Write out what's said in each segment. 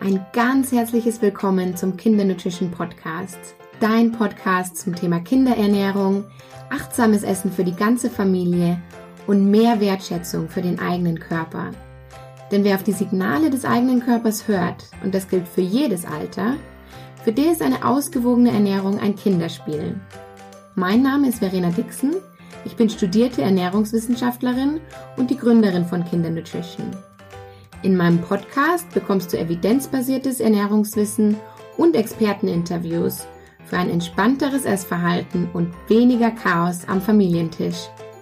ein ganz herzliches Willkommen zum Kindernutrition Podcast. Dein Podcast zum Thema Kinderernährung, achtsames Essen für die ganze Familie und mehr Wertschätzung für den eigenen Körper. Denn wer auf die Signale des eigenen Körpers hört, und das gilt für jedes Alter, für den ist eine ausgewogene Ernährung ein Kinderspiel. Mein Name ist Verena Dixon, ich bin studierte Ernährungswissenschaftlerin und die Gründerin von Kindernutrition. In meinem Podcast bekommst du evidenzbasiertes Ernährungswissen und Experteninterviews für ein entspannteres Essverhalten und weniger Chaos am Familientisch.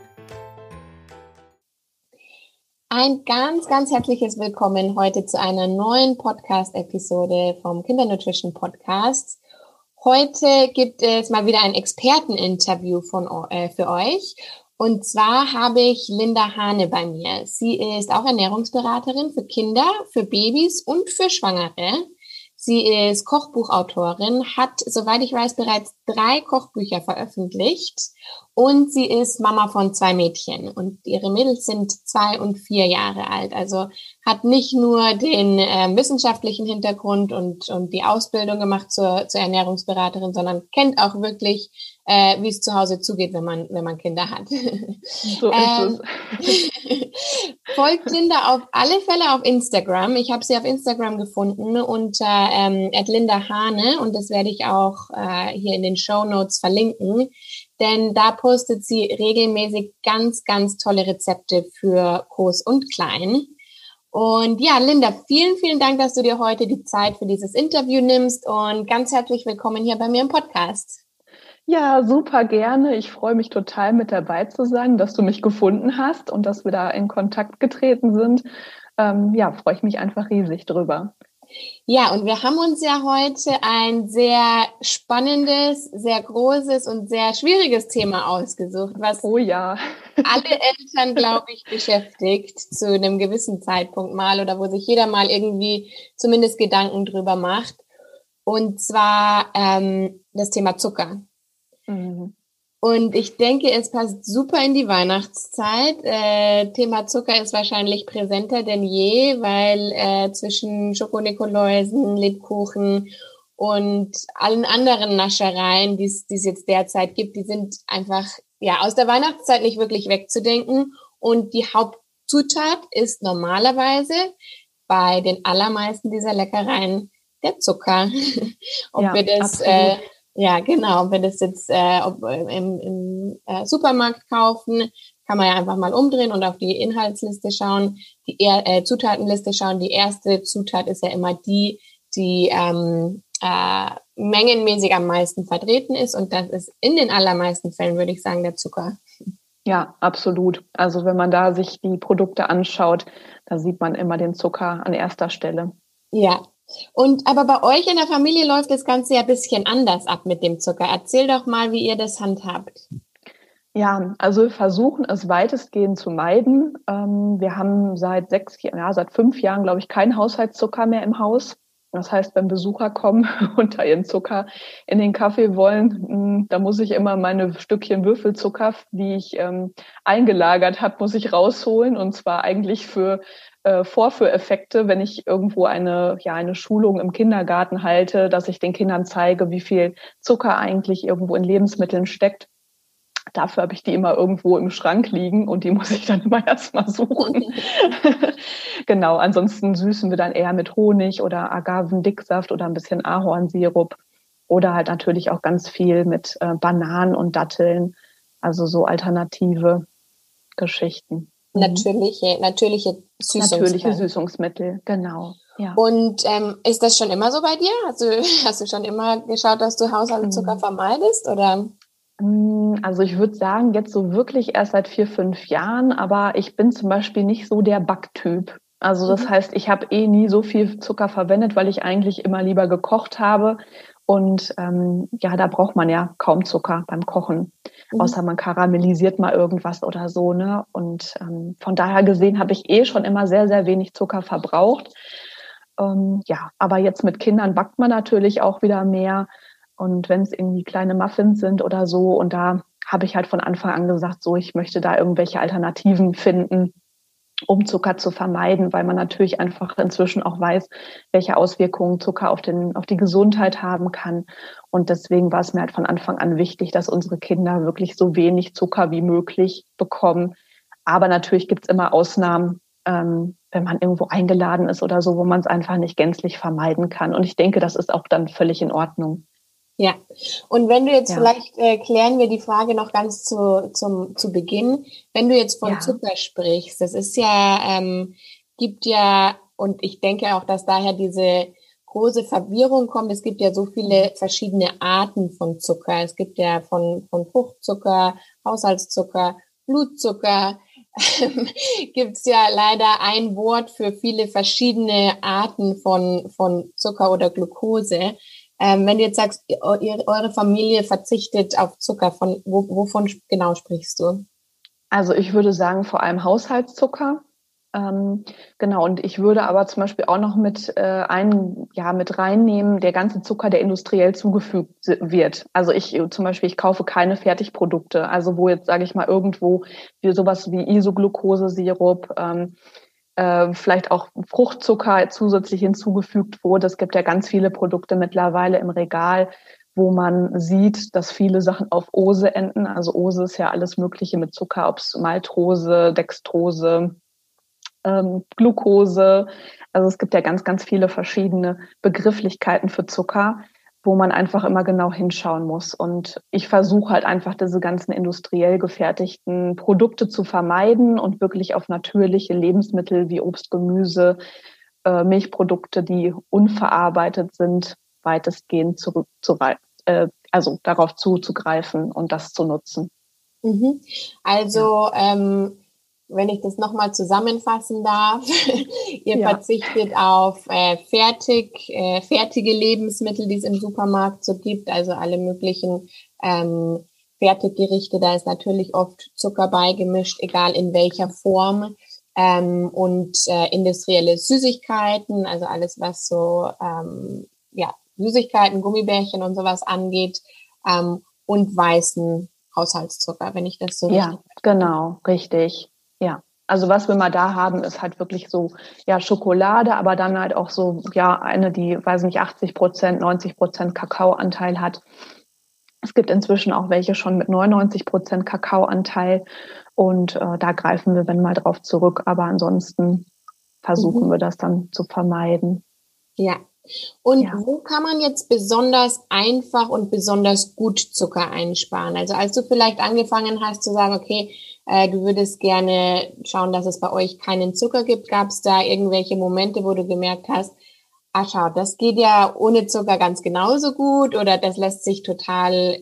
Ein ganz, ganz herzliches Willkommen heute zu einer neuen Podcast-Episode vom Kindernutrition Podcast. Heute gibt es mal wieder ein Experteninterview für euch. Und zwar habe ich Linda Hane bei mir. Sie ist auch Ernährungsberaterin für Kinder, für Babys und für Schwangere. Sie ist Kochbuchautorin, hat, soweit ich weiß, bereits 3 Kochbücher veröffentlicht und sie ist Mama von 2 Mädchen und ihre Mädels sind 2 und 4 Jahre alt. Also hat nicht nur den wissenschaftlichen Hintergrund und die Ausbildung gemacht zur Ernährungsberaterin, sondern kennt auch wirklich, wie es zu Hause zugeht, wenn man Kinder hat. So ist es. Folgt Linda auf alle Fälle auf Instagram. Ich habe sie auf Instagram gefunden unter @Linda Hane und das werde ich auch hier in den Shownotes verlinken, denn da postet sie regelmäßig ganz, ganz tolle Rezepte für Groß und Klein. Und ja, Linda, vielen, vielen Dank, dass du dir heute die Zeit für dieses Interview nimmst und ganz herzlich willkommen hier bei mir im Podcast. Ja, super gerne. Ich freue mich total mit dabei zu sein, dass du mich gefunden hast und dass wir da in Kontakt getreten sind. Freue ich mich einfach riesig drüber. Ja, und wir haben uns ja heute ein sehr spannendes, sehr großes und sehr schwieriges Thema ausgesucht, was alle Eltern, glaube ich, beschäftigt zu einem gewissen Zeitpunkt mal oder wo sich jeder mal irgendwie zumindest Gedanken drüber macht. Und zwar das Thema Zucker. Mhm. Und ich denke, es passt super in die Weihnachtszeit. Thema Zucker ist wahrscheinlich präsenter denn je, weil zwischen Schokonikoläusen, Lebkuchen und allen anderen Naschereien, die es jetzt derzeit gibt, die sind einfach aus der Weihnachtszeit nicht wirklich wegzudenken. Und die Hauptzutat ist normalerweise bei den allermeisten dieser Leckereien der Zucker. Ob wir das wenn das jetzt im Supermarkt kaufen, kann man ja einfach mal umdrehen und auf die Inhaltsliste schauen, die Zutatenliste schauen. Die erste Zutat ist ja immer die mengenmäßig am meisten vertreten ist und das ist in den allermeisten Fällen, würde ich sagen, der Zucker. Ja, absolut. Also wenn man da sich die Produkte anschaut, da sieht man immer den Zucker an erster Stelle. Ja. Aber bei euch in der Familie läuft das Ganze ja ein bisschen anders ab mit dem Zucker. Erzähl doch mal, wie ihr das handhabt. Ja, also wir versuchen es weitestgehend zu meiden. Wir haben seit 5 Jahren, glaube ich, keinen Haushaltszucker mehr im Haus. Das heißt, wenn Besucher kommen und da ihren Zucker in den Kaffee wollen, da muss ich immer meine Stückchen Würfelzucker, die ich eingelagert habe, muss ich rausholen. Und zwar eigentlich für Vorführeffekte, wenn ich irgendwo eine Schulung im Kindergarten halte, dass ich den Kindern zeige, wie viel Zucker eigentlich irgendwo in Lebensmitteln steckt. Dafür habe ich die immer irgendwo im Schrank liegen und die muss ich dann immer erstmal suchen. Genau, ansonsten süßen wir dann eher mit Honig oder Agavendicksaft oder ein bisschen Ahornsirup oder halt natürlich auch ganz viel mit Bananen und Datteln, also so alternative Geschichten. Natürliche Süßungsmittel. Natürliche Süßungsmittel, genau. Ja. Und ist das schon immer so bei dir? Hast du schon immer geschaut, dass du Haushaltszucker vermeidest, oder? Also ich würde sagen, jetzt so wirklich erst seit 4, 5 Jahren, aber ich bin zum Beispiel nicht so der Backtyp. Also das heißt, ich habe nie so viel Zucker verwendet, weil ich eigentlich immer lieber gekocht habe. Und da braucht man ja kaum Zucker beim Kochen, außer man karamellisiert mal irgendwas oder so, ne? Und von daher gesehen habe ich schon immer sehr, sehr wenig Zucker verbraucht. Aber jetzt mit Kindern backt man natürlich auch wieder mehr. Und wenn es irgendwie kleine Muffins sind oder so, und da habe ich halt von Anfang an gesagt, so, ich möchte da irgendwelche Alternativen finden. um Zucker zu vermeiden, weil man natürlich einfach inzwischen auch weiß, welche Auswirkungen Zucker auf die Gesundheit haben kann. Und deswegen war es mir halt von Anfang an wichtig, dass unsere Kinder wirklich so wenig Zucker wie möglich bekommen. Aber natürlich gibt es immer Ausnahmen, wenn man irgendwo eingeladen ist oder so, wo man es einfach nicht gänzlich vermeiden kann. Und ich denke, das ist auch dann völlig in Ordnung. Ja, und wenn du jetzt vielleicht klären wir die Frage noch ganz zu Beginn, wenn du jetzt von Zucker sprichst, das ist ja, gibt ja, und ich denke auch, dass daher diese große Verwirrung kommt, es gibt ja so viele verschiedene Arten von Zucker. Es gibt ja von Fruchtzucker, Haushaltszucker, Blutzucker, gibt's ja leider ein Wort für viele verschiedene Arten von Zucker oder Glucose. Wenn du jetzt sagst, eure Familie verzichtet auf Zucker, wovon genau sprichst du? Also ich würde sagen, vor allem Haushaltszucker. Genau, und ich würde aber zum Beispiel auch noch mit reinnehmen, der ganze Zucker, der industriell zugefügt wird. Also ich kaufe keine Fertigprodukte, also wo jetzt, sage ich mal, irgendwo sowas wie Isoglucose-Sirup, vielleicht auch Fruchtzucker zusätzlich hinzugefügt wurde. Es gibt ja ganz viele Produkte mittlerweile im Regal, wo man sieht, dass viele Sachen auf Ose enden. Also Ose ist ja alles Mögliche mit Zucker, ob es Maltose, Dextrose, Glucose. Also es gibt ja ganz, ganz viele verschiedene Begrifflichkeiten für Zucker, wo man einfach immer genau hinschauen muss. Und ich versuche halt einfach diese ganzen industriell gefertigten Produkte zu vermeiden und wirklich auf natürliche Lebensmittel wie Obst, Gemüse, Milchprodukte, die unverarbeitet sind, weitestgehend darauf zuzugreifen und das zu nutzen. Mhm. Also wenn ich das nochmal zusammenfassen darf, ihr verzichtet auf fertige Lebensmittel, die es im Supermarkt so gibt, also alle möglichen Fertiggerichte, da ist natürlich oft Zucker beigemischt, egal in welcher Form, und industrielle Süßigkeiten, also alles, was so Süßigkeiten, Gummibärchen und sowas angeht, und weißen Haushaltszucker, wenn ich das so richtig. Ja, genau, richtig. Ja. Also was wir mal da haben, ist halt wirklich so, Schokolade, aber dann halt auch so, eine, die, weiß nicht, 80%, 90% Kakaoanteil hat. Es gibt inzwischen auch welche schon mit 99% Kakaoanteil und da greifen wir, wenn mal, drauf zurück. Aber ansonsten versuchen wir das dann zu vermeiden. Ja. Und wo kann man jetzt besonders einfach und besonders gut Zucker einsparen? Also als du vielleicht angefangen hast zu sagen, okay, du würdest gerne schauen, dass es bei euch keinen Zucker gibt, gab es da irgendwelche Momente, wo du gemerkt hast, schau, das geht ja ohne Zucker ganz genauso gut oder das lässt sich total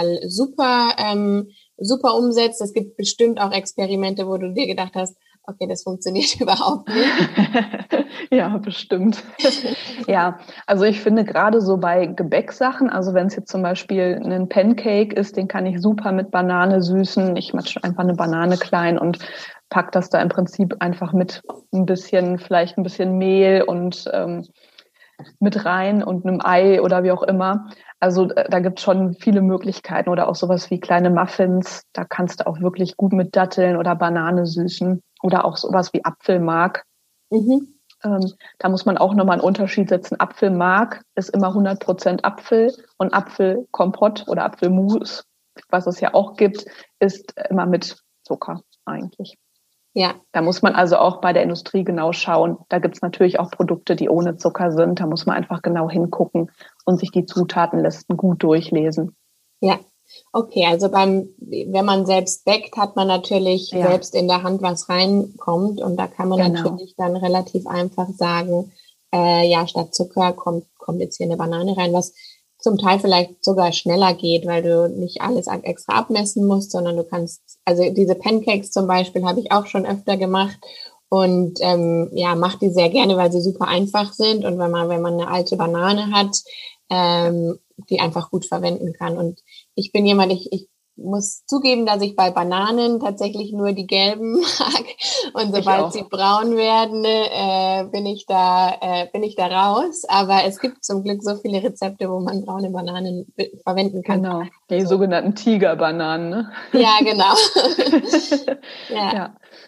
super umsetzen. Es gibt bestimmt auch Experimente, wo du dir gedacht hast, okay, das funktioniert überhaupt nicht. Ja, bestimmt. Ja, also ich finde gerade so bei Gebäcksachen, also wenn es jetzt zum Beispiel ein Pancake ist, den kann ich super mit Banane süßen. Ich mache einfach eine Banane klein und pack das da im Prinzip einfach mit vielleicht ein bisschen Mehl und mit rein und einem Ei oder wie auch immer. Also da gibt es schon viele Möglichkeiten oder auch sowas wie kleine Muffins. Da kannst du auch wirklich gut mit Datteln oder Banane süßen oder auch sowas wie Apfelmark. Da muss man auch nochmal einen Unterschied setzen. Apfelmark ist immer 100% Apfel und Apfelkompott oder Apfelmus, was es ja auch gibt, ist immer mit Zucker eigentlich. Ja. Da muss man also auch bei der Industrie genau schauen. Da gibt es natürlich auch Produkte, die ohne Zucker sind. Da muss man einfach genau hingucken und sich die Zutatenlisten gut durchlesen. Ja, okay, also wenn man selbst backt, hat man natürlich selbst in der Hand, was reinkommt und da kann man natürlich dann relativ einfach sagen, statt Zucker kommt jetzt hier eine Banane rein, was zum Teil vielleicht sogar schneller geht, weil du nicht alles extra abmessen musst, sondern du kannst, also diese Pancakes zum Beispiel habe ich auch schon öfter gemacht und mache die sehr gerne, weil sie super einfach sind und wenn man eine alte Banane hat, die einfach gut verwenden kann. Und ich bin jemand, ich muss zugeben, dass ich bei Bananen tatsächlich nur die gelben mag. Und sobald sie braun werden, bin ich da raus. Aber es gibt zum Glück so viele Rezepte, wo man braune Bananen verwenden kann. Genau, die sogenannten Tigerbananen. Ne? Ja, genau. Ja.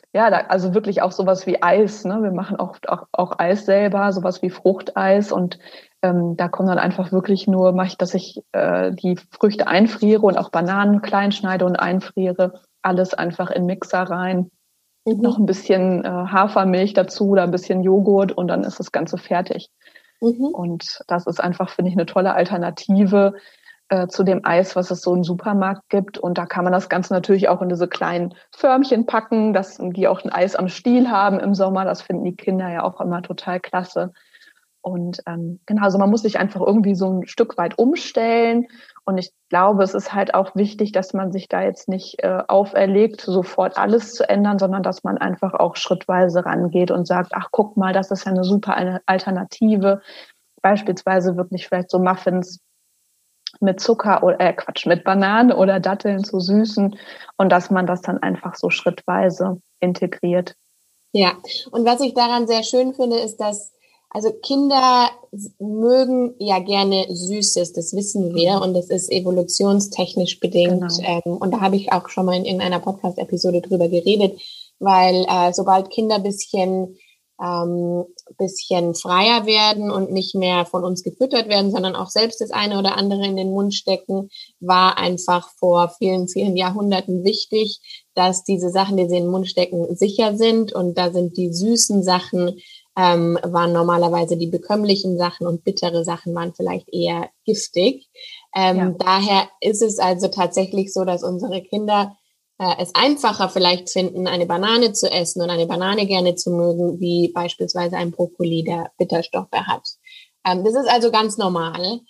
Ja, also wirklich auch sowas wie Eis, ne? Wir machen auch Eis selber, sowas wie Fruchteis und da kommt dann einfach wirklich nur, mache ich, dass ich die Früchte einfriere und auch Bananen klein schneide und einfriere, alles einfach in Mixer rein, noch ein bisschen Hafermilch dazu oder ein bisschen Joghurt und dann ist das Ganze fertig. Und das ist einfach, finde ich, eine tolle Alternative zu dem Eis, was es so im Supermarkt gibt. Und da kann man das Ganze natürlich auch in diese kleinen Förmchen packen, dass die auch ein Eis am Stiel haben im Sommer. Das finden die Kinder ja auch immer total klasse. Und genau, also man muss sich einfach irgendwie so ein Stück weit umstellen. Und ich glaube, es ist halt auch wichtig, dass man sich da jetzt nicht auferlegt, sofort alles zu ändern, sondern dass man einfach auch schrittweise rangeht und sagt, ach, guck mal, das ist ja eine super Alternative. Beispielsweise wirklich vielleicht so Muffins mit Zucker oder mit Bananen oder Datteln zu süßen und dass man das dann einfach so schrittweise integriert. Ja, und was ich daran sehr schön finde, ist, dass also Kinder mögen ja gerne Süßes, das wissen wir, und das ist evolutionstechnisch bedingt. Genau. Und da habe ich auch schon mal in irgendeiner Podcast-Episode drüber geredet, weil sobald Kinder bisschen freier werden und nicht mehr von uns gefüttert werden, sondern auch selbst das eine oder andere in den Mund stecken, war einfach vor vielen, vielen Jahrhunderten wichtig, dass diese Sachen, die sie in den Mund stecken, sicher sind. Und da sind die süßen Sachen, waren normalerweise die bekömmlichen Sachen und bittere Sachen waren vielleicht eher giftig. Daher ist es also tatsächlich so, dass unsere Kinder es einfacher vielleicht finden, eine Banane zu essen und eine Banane gerne zu mögen, wie beispielsweise ein Brokkoli, der Bitterstoffe hat. Das ist also ganz normal.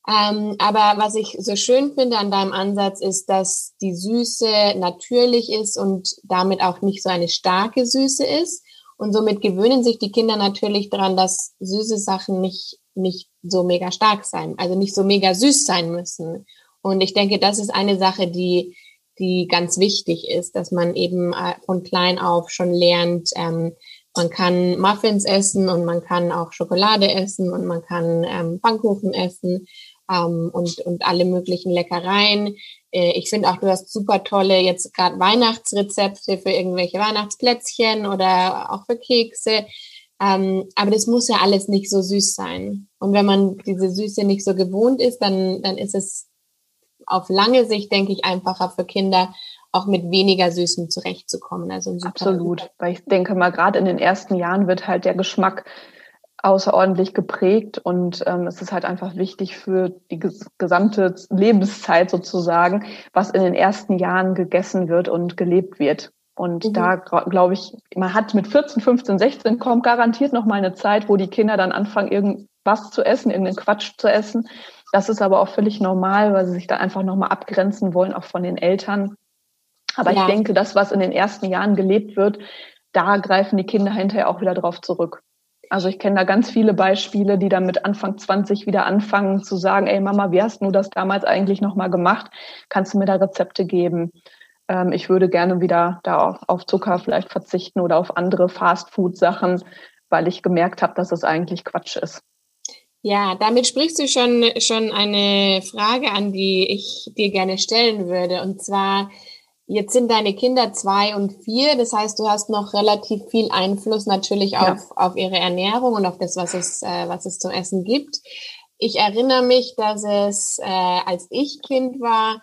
Aber was ich so schön finde an deinem Ansatz ist, dass die Süße natürlich ist und damit auch nicht so eine starke Süße ist. Und somit gewöhnen sich die Kinder natürlich daran, dass süße Sachen nicht so mega stark sein, also nicht so mega süß sein müssen. Und ich denke, das ist eine Sache, die ganz wichtig ist, dass man eben von klein auf schon lernt, man kann Muffins essen und man kann auch Schokolade essen und man kann Pfannkuchen essen und alle möglichen Leckereien. Ich finde auch, du hast super tolle jetzt gerade Weihnachtsrezepte für irgendwelche Weihnachtsplätzchen oder auch für Kekse. Aber das muss ja alles nicht so süß sein. Und wenn man diese Süße nicht so gewohnt ist, dann ist es auf lange Sicht, denke ich, einfacher für Kinder, auch mit weniger Süßem zurechtzukommen. Also Absolut, weil ich denke mal, gerade in den ersten Jahren wird halt der Geschmack außerordentlich geprägt und es ist halt einfach wichtig für die gesamte Lebenszeit sozusagen, was in den ersten Jahren gegessen wird und gelebt wird. Und da glaube ich, man hat mit 14, 15, 16 kommt garantiert noch mal eine Zeit, wo die Kinder dann anfangen, irgendwas zu essen, irgendeinen Quatsch zu essen. Das ist aber auch völlig normal, weil sie sich da einfach noch mal abgrenzen wollen, auch von den Eltern. Aber ich denke, das, was in den ersten Jahren gelebt wird, da greifen die Kinder hinterher auch wieder drauf zurück. Also ich kenne da ganz viele Beispiele, die dann mit Anfang 20 wieder anfangen zu sagen, ey Mama, wie hast du das damals eigentlich nochmal gemacht? Kannst du mir da Rezepte geben? Ich würde gerne wieder da auf Zucker vielleicht verzichten oder auf andere Fast-Food-Sachen, weil ich gemerkt habe, dass es eigentlich Quatsch ist. Ja, damit sprichst du schon eine Frage an, die ich dir gerne stellen würde. Und zwar, jetzt sind deine Kinder 2 und 4. Das heißt, du hast noch relativ viel Einfluss natürlich auf ihre Ernährung und auf das, was es zum Essen gibt. Ich erinnere mich, dass es, als ich Kind war,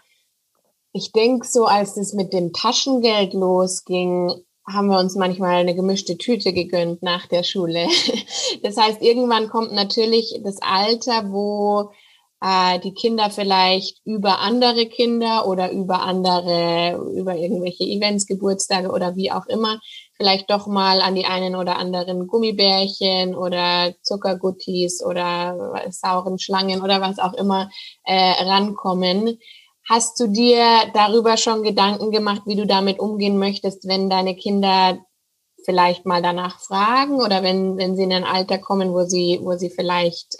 ich denke so, als es mit dem Taschengeld losging, haben wir uns manchmal eine gemischte Tüte gegönnt nach der Schule. Das heißt, irgendwann kommt natürlich das Alter, wo die Kinder vielleicht über andere Kinder oder über irgendwelche Events, Geburtstage oder wie auch immer, vielleicht doch mal an die einen oder anderen Gummibärchen oder Zuckerguttis oder sauren Schlangen oder was auch immer rankommen. Hast du dir darüber schon Gedanken gemacht, wie du damit umgehen möchtest, wenn deine Kinder vielleicht mal danach fragen oder wenn sie in ein Alter kommen, wo sie vielleicht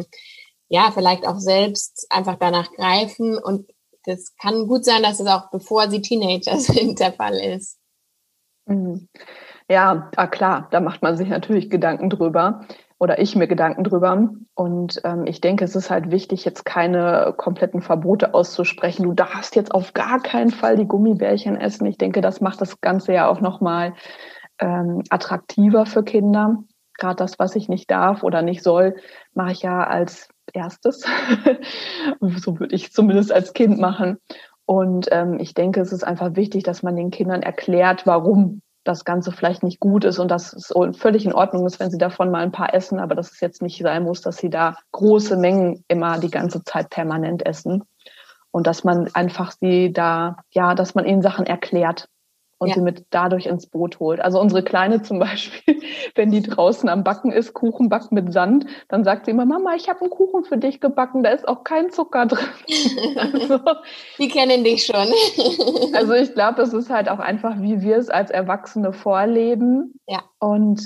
vielleicht auch selbst einfach danach greifen, und das kann gut sein, dass es auch bevor sie Teenager sind der Fall ist. Ja, klar, da macht man sich natürlich Gedanken drüber. oder ich mir Gedanken drüber. Und ich denke, es ist halt wichtig, jetzt keine kompletten Verbote auszusprechen. Du darfst jetzt auf gar keinen Fall die Gummibärchen essen. Ich denke, das macht das Ganze ja auch nochmal attraktiver für Kinder. Gerade das, was ich nicht darf oder nicht soll, mache ich ja als erstes. So würde ich zumindest als Kind machen. Und ich denke, es ist einfach wichtig, dass man den Kindern erklärt, warum das Ganze vielleicht nicht gut ist und dass es völlig in Ordnung ist, wenn sie davon mal ein paar essen, aber dass es jetzt nicht sein muss, dass sie da große Mengen immer die ganze Zeit permanent essen. Und dass man einfach sie da, ja, dass man ihnen Sachen erklärt und sie mit dadurch ins Boot holt. Also unsere Kleine zum Beispiel, wenn die draußen am Backen ist, Kuchen backt mit Sand, dann sagt sie immer, Mama, ich habe einen Kuchen für dich gebacken, da ist auch kein Zucker drin. Also, die kennen dich schon. Also ich glaube, es ist halt auch einfach, wie wir es als Erwachsene vorleben. Ja. Und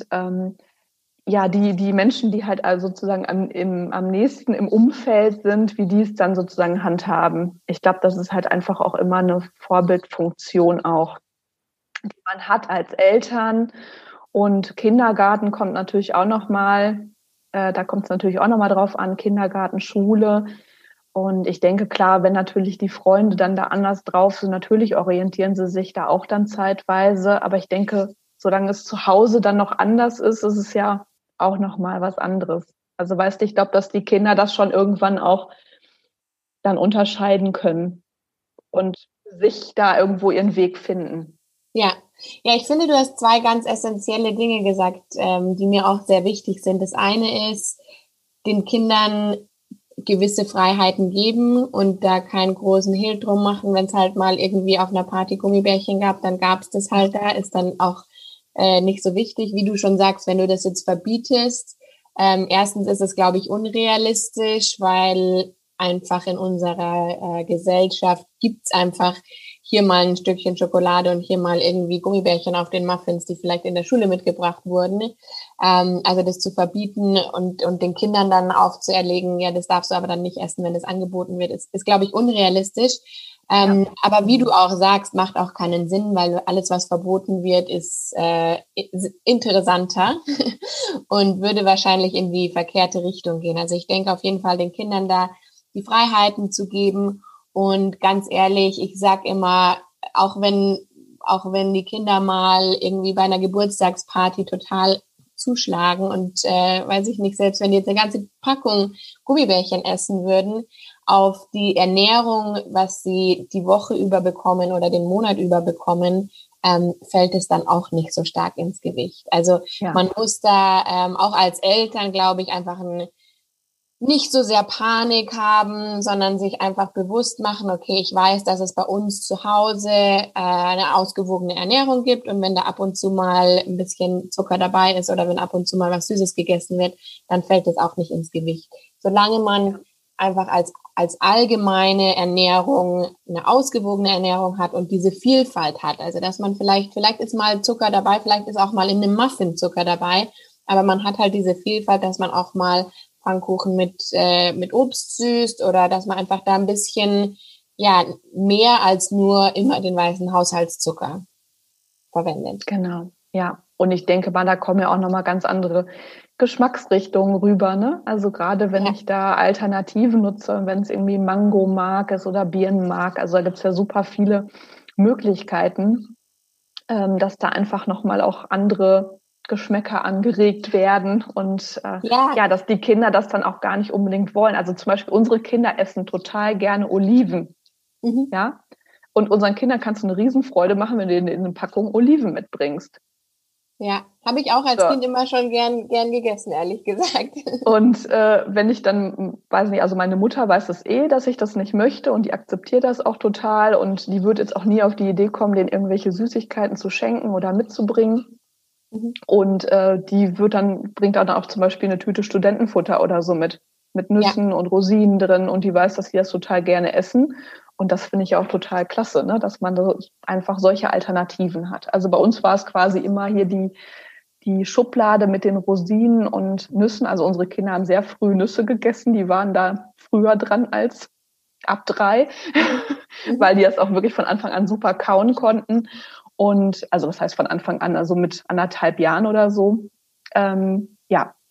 ja, die Menschen, die halt also sozusagen am nächsten im Umfeld sind, wie die es dann sozusagen handhaben. Ich glaube, das ist halt einfach auch immer eine Vorbildfunktion auch, die man hat als Eltern. Und Kindergarten kommt natürlich auch nochmal, da kommt es natürlich auch nochmal drauf an, Kindergarten, Schule. Und ich denke, klar, wenn natürlich die Freunde dann da anders drauf sind, natürlich orientieren sie sich da auch dann zeitweise. Aber ich denke, solange es zu Hause dann noch anders ist, ist es ja auch nochmal was anderes. Also weißt du, ich glaube, dass die Kinder das schon irgendwann auch dann unterscheiden können und sich da irgendwo ihren Weg finden. Ja, ich finde, du hast zwei ganz essentielle Dinge gesagt, die mir auch sehr wichtig sind. Das eine ist, den Kindern gewisse Freiheiten geben und da keinen großen Hehl drum machen. Wenn es halt mal irgendwie auf einer Party Gummibärchen gab, dann gab es das halt da, ist dann auch nicht so wichtig. Wie du schon sagst, wenn du das jetzt verbietest, erstens ist es, glaube ich, unrealistisch, weil einfach in unserer Gesellschaft gibt's einfach hier mal ein Stückchen Schokolade und hier mal irgendwie Gummibärchen auf den Muffins, die vielleicht in der Schule mitgebracht wurden. Also das zu verbieten und den Kindern dann aufzuerlegen, ja, das darfst du aber dann nicht essen, wenn das angeboten wird, ist glaube ich, unrealistisch. Aber wie du auch sagst, macht auch keinen Sinn, weil alles, was verboten wird, ist interessanter und würde wahrscheinlich in die verkehrte Richtung gehen. Also ich denke auf jeden Fall, den Kindern da die Freiheiten zu geben. Und ganz ehrlich, ich sag immer, auch wenn die Kinder mal irgendwie bei einer Geburtstagsparty total zuschlagen und weiß ich nicht, selbst wenn die jetzt eine ganze Packung Gummibärchen essen würden, auf die Ernährung, was sie die Woche über bekommen oder den Monat über bekommen, fällt es dann auch nicht so stark ins Gewicht. Also man muss da auch als Eltern, glaube ich, einfach nicht so sehr Panik haben, sondern sich einfach bewusst machen, okay, ich weiß, dass es bei uns zu Hause eine ausgewogene Ernährung gibt und wenn da ab und zu mal ein bisschen Zucker dabei ist oder wenn ab und zu mal was Süßes gegessen wird, dann fällt es auch nicht ins Gewicht. Solange man einfach als allgemeine Ernährung eine ausgewogene Ernährung hat und diese Vielfalt hat, also dass man vielleicht ist mal Zucker dabei, vielleicht ist auch mal in einem Muffin Zucker dabei, aber man hat halt diese Vielfalt, dass man auch mal Pfannkuchen mit Obst süßt oder dass man einfach da ein bisschen mehr als nur immer den weißen Haushaltszucker verwendet. Genau, ja. Und ich denke mal, da kommen ja auch nochmal ganz andere Geschmacksrichtungen rüber, ne? Also gerade wenn ich da Alternativen nutze, wenn es irgendwie Mango-Mark ist oder Birnenmark, also da gibt's ja super viele Möglichkeiten, dass da einfach nochmal auch andere Geschmäcker angeregt werden und dass die Kinder das dann auch gar nicht unbedingt wollen. Also zum Beispiel unsere Kinder essen total gerne Oliven, ja. Und unseren Kindern kannst du eine Riesenfreude machen, wenn du in eine Packung Oliven mitbringst. Ja, habe ich auch als Kind immer schon gern gegessen, ehrlich gesagt. Und wenn ich dann, weiß nicht, also meine Mutter weiß das dass ich das nicht möchte und die akzeptiert das auch total und die wird jetzt auch nie auf die Idee kommen, denen irgendwelche Süßigkeiten zu schenken oder mitzubringen. Und die bringt dann auch zum Beispiel eine Tüte Studentenfutter oder so mit Nüssen und Rosinen drin und die weiß, dass sie das total gerne essen. Und das finde ich auch total klasse, ne? Dass man da einfach solche Alternativen hat. Also bei uns war es quasi immer hier die Schublade mit den Rosinen und Nüssen. Also unsere Kinder haben sehr früh Nüsse gegessen. Die waren da früher dran als ab 3, weil die das auch wirklich von Anfang an super kauen konnten. Und also was heißt von Anfang an, also mit 1,5 Jahren oder so.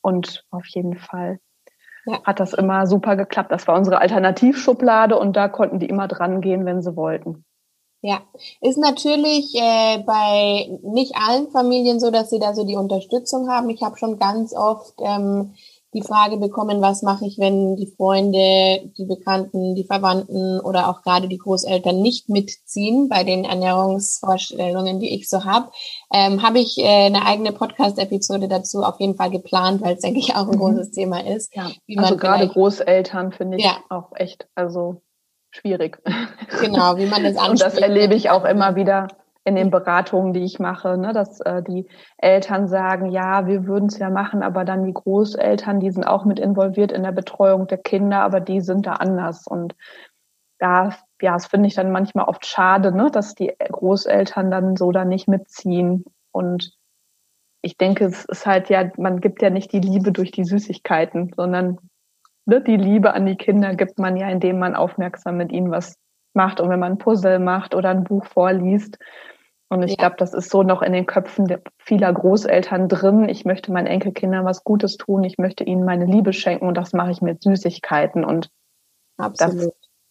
Und auf jeden Fall hat das immer super geklappt. Das war unsere Alternativschublade und da konnten die immer dran gehen, wenn sie wollten. Ja, ist natürlich bei nicht allen Familien so, dass sie da so die Unterstützung haben. Ich habe schon ganz oft die Frage bekommen, was mache ich, wenn die Freunde, die Bekannten, die Verwandten oder auch gerade die Großeltern nicht mitziehen bei den Ernährungsvorstellungen, die ich so habe. Habe ich eine eigene Podcast-Episode dazu auf jeden Fall geplant, weil es, denke ich, auch ein großes Thema ist. Ja, also gerade Großeltern finde ich auch echt, also schwierig. Genau, wie man das anspricht. Und das erlebe ich auch immer wieder in den Beratungen, die ich mache, ne, dass die Eltern sagen, ja, wir würden es ja machen, aber dann die Großeltern, die sind auch mit involviert in der Betreuung der Kinder, aber die sind da anders. Und das finde ich dann manchmal oft schade, ne, dass die Großeltern dann so da nicht mitziehen. Und ich denke, es ist halt man gibt ja nicht die Liebe durch die Süßigkeiten, sondern die Liebe an die Kinder gibt man ja, indem man aufmerksam mit ihnen was macht und wenn man ein Puzzle macht oder ein Buch vorliest. Und ich glaube, das ist so noch in den Köpfen vieler Großeltern drin. Ich möchte meinen Enkelkindern was Gutes tun. Ich möchte ihnen meine Liebe schenken und das mache ich mit Süßigkeiten. Und absolut.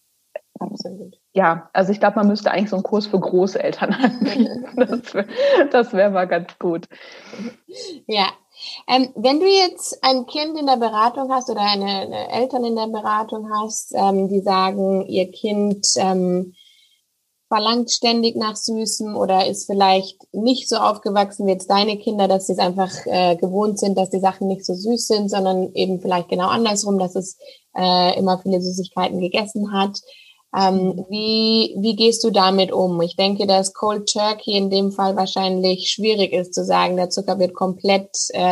Ja, also ich glaube, man müsste eigentlich so einen Kurs für Großeltern anbieten. Das wär mal ganz gut. Ja. Wenn du jetzt ein Kind in der Beratung hast oder eine Eltern in der Beratung hast, die sagen, ihr Kind verlangt ständig nach Süßem oder ist vielleicht nicht so aufgewachsen wie jetzt deine Kinder, dass sie es einfach gewohnt sind, dass die Sachen nicht so süß sind, sondern eben vielleicht genau andersrum, dass es immer viele Süßigkeiten gegessen hat. Wie gehst du damit um? Ich denke, dass Cold Turkey in dem Fall wahrscheinlich schwierig ist zu sagen, der Zucker wird komplett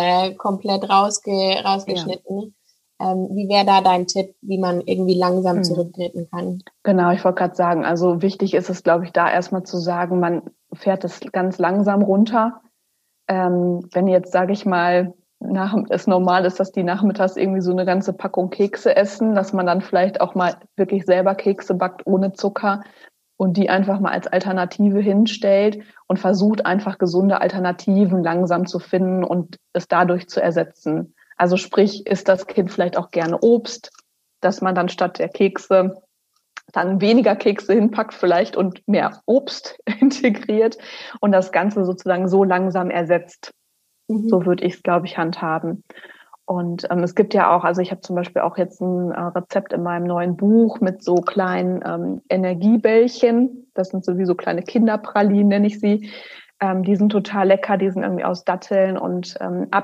rausgeschnitten. Wie wäre da dein Tipp, wie man irgendwie langsam zurücktreten kann? Genau, ich wollte gerade sagen, also wichtig ist es, glaube ich, da erstmal zu sagen, man fährt es ganz langsam runter. Wenn jetzt, sage ich mal, es normal ist, dass die nachmittags irgendwie so eine ganze Packung Kekse essen, dass man dann vielleicht auch mal wirklich selber Kekse backt ohne Zucker und die einfach mal als Alternative hinstellt und versucht einfach gesunde Alternativen langsam zu finden und es dadurch zu ersetzen. Also sprich, isst das Kind vielleicht auch gerne Obst, dass man dann statt der Kekse dann weniger Kekse hinpackt vielleicht und mehr Obst integriert und das Ganze sozusagen so langsam ersetzt. So würde ich es, glaube ich, handhaben. Und es gibt ja auch, also ich habe zum Beispiel auch jetzt ein Rezept in meinem neuen Buch mit so kleinen Energiebällchen. Das sind sowieso kleine Kinderpralinen, nenne ich sie. Die sind total lecker. Die sind irgendwie aus Datteln und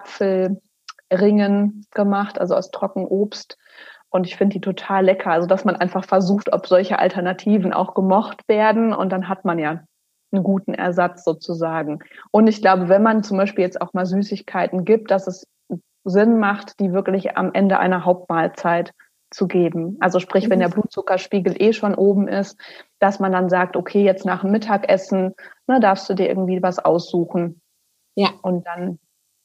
Apfelringen gemacht, also aus Trockenobst. Und ich finde die total lecker. Also dass man einfach versucht, ob solche Alternativen auch gemocht werden. Und dann hat man ja einen guten Ersatz sozusagen. Und ich glaube, wenn man zum Beispiel jetzt auch mal Süßigkeiten gibt, dass es Sinn macht, die wirklich am Ende einer Hauptmahlzeit zu geben. Also sprich, wenn der Blutzuckerspiegel schon oben ist, dass man dann sagt, okay, jetzt nach dem Mittagessen, darfst du dir irgendwie was aussuchen. Ja. Und dann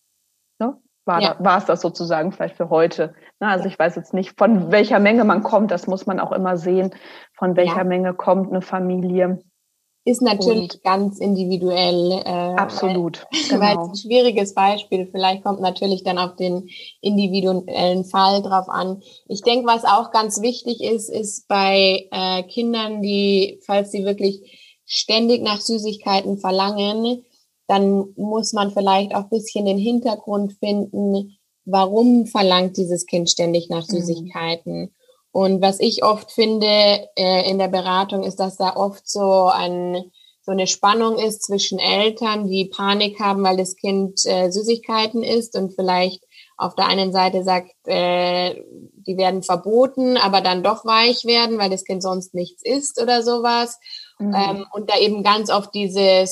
war es das sozusagen vielleicht für heute. Also ich weiß jetzt nicht, von welcher Menge man kommt. Das muss man auch immer sehen, von welcher Menge kommt eine Familie. Ist natürlich ganz individuell. Absolut. Weil es ein schwieriges Beispiel. Vielleicht kommt natürlich dann auf den individuellen Fall drauf an. Ich denke, was auch ganz wichtig ist bei Kindern, falls sie wirklich ständig nach Süßigkeiten verlangen, dann muss man vielleicht auch ein bisschen den Hintergrund finden, warum verlangt dieses Kind ständig nach Süßigkeiten. Und was ich oft finde in der Beratung ist, dass da oft so eine Spannung ist zwischen Eltern, die Panik haben, weil das Kind Süßigkeiten isst und vielleicht auf der einen Seite sagt, die werden verboten, aber dann doch weich werden, weil das Kind sonst nichts isst oder sowas. Und da eben ganz oft diese